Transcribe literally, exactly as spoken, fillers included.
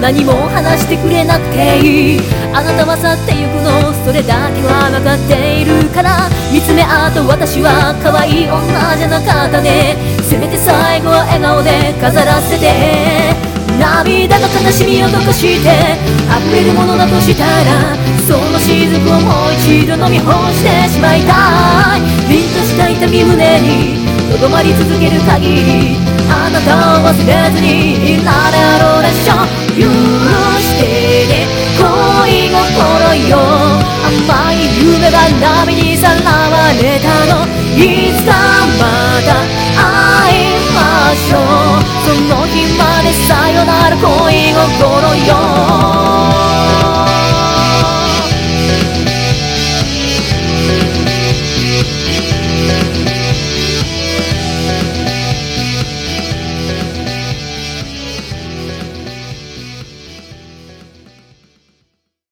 何も話してくれなくていい。あなたは去ってゆくの、それだけは分かっているから。見つめ合った私は可愛い女じゃなかったね。せめて最後は笑顔で飾らせて。涙が悲しみを溶かして溢れるものだとしたら、その雫をもう一度飲み干してしまいたい。凛とした痛み胸にとどまり続ける限り、あなたを忘れずにいられるでしょ。許してね恋心よ、甘い夢が波にさらわれたの。いつかまた会